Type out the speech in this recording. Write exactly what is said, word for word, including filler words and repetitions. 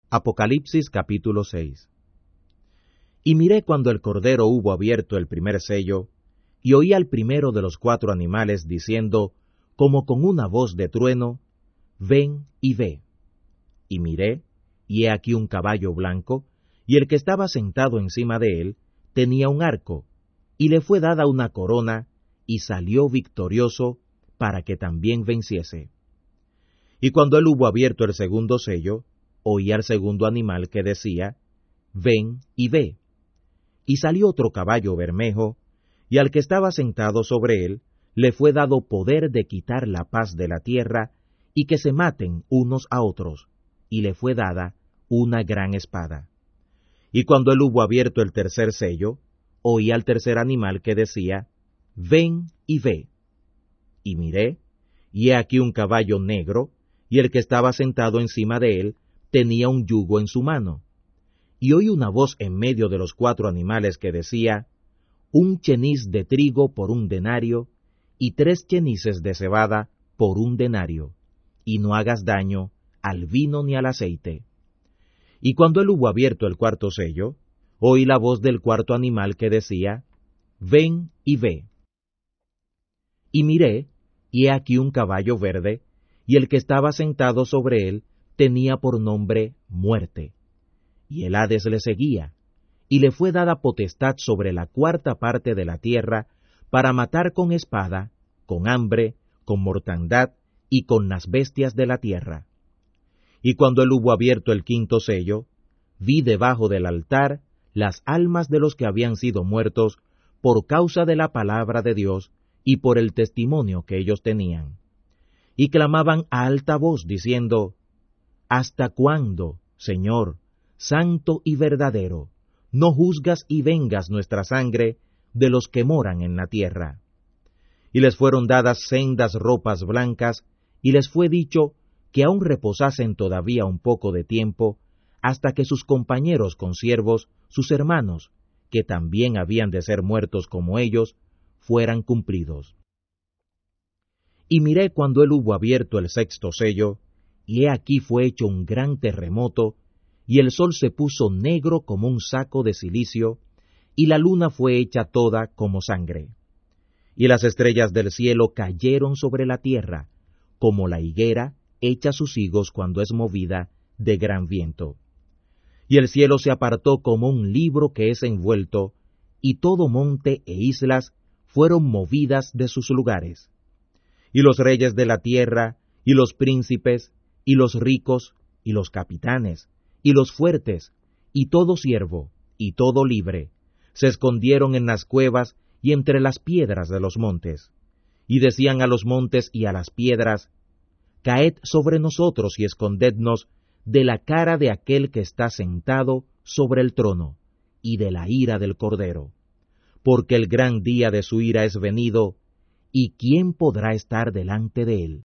Apocalipsis capítulo seis. Y miré cuando el Cordero hubo abierto el primer sello, y oí al primero de los cuatro animales diciendo, como con una voz de trueno, ven y ve. Y miré, y he aquí un caballo blanco, y el que estaba sentado encima de él tenía un arco, y le fue dada una corona, y salió victorioso para que también venciese. Y cuando él hubo abierto el segundo sello, oí al segundo animal que decía, ven y ve. Y salió otro caballo bermejo, y al que estaba sentado sobre él, le fue dado poder de quitar la paz de la tierra, y que se maten unos a otros, y le fue dada una gran espada. Y cuando él hubo abierto el tercer sello, oí al tercer animal que decía, ven y ve. Y miré, y he aquí un caballo negro, y el que estaba sentado encima de él tenía un yugo en su mano. Y oí una voz en medio de los cuatro animales que decía, un cheniz de trigo por un denario, y tres chenices de cebada por un denario, y no hagas daño al vino ni al aceite. Y cuando él hubo abierto el cuarto sello, oí la voz del cuarto animal que decía, ven y ve. Y miré, y he aquí un caballo verde, y el que estaba sentado sobre él tenía por nombre Muerte. Y el Hades le seguía, y le fue dada potestad sobre la cuarta parte de la tierra, para matar con espada, con hambre, con mortandad, y con las bestias de la tierra. Y cuando él hubo abierto el quinto sello, vi debajo del altar las almas de los que habían sido muertos por causa de la palabra de Dios y por el testimonio que ellos tenían. Y clamaban a alta voz, diciendo, ¿hasta cuándo, Señor, santo y verdadero, no juzgas y vengas nuestra sangre de los que moran en la tierra? Y les fueron dadas sendas ropas blancas, y les fue dicho que aún reposasen todavía un poco de tiempo, hasta que sus compañeros consiervos, sus hermanos, que también habían de ser muertos como ellos, fueran cumplidos. Y miré cuando él hubo abierto el sexto sello, y he aquí fue hecho un gran terremoto, y el sol se puso negro como un saco de cilicio, y la luna fue hecha toda como sangre. Y las estrellas del cielo cayeron sobre la tierra, como la higuera echa sus higos cuando es movida de gran viento. Y el cielo se apartó como un libro que es envuelto, y todo monte e islas fueron movidas de sus lugares. Y los reyes de la tierra, y los príncipes, y los ricos, y los capitanes, y los fuertes, y todo siervo, y todo libre, se escondieron en las cuevas y entre las piedras de los montes. Y decían a los montes y a las piedras, caed sobre nosotros y escondednos de la cara de aquel que está sentado sobre el trono, y de la ira del Cordero. Porque el gran día de su ira es venido, ¿y quién podrá estar delante de él?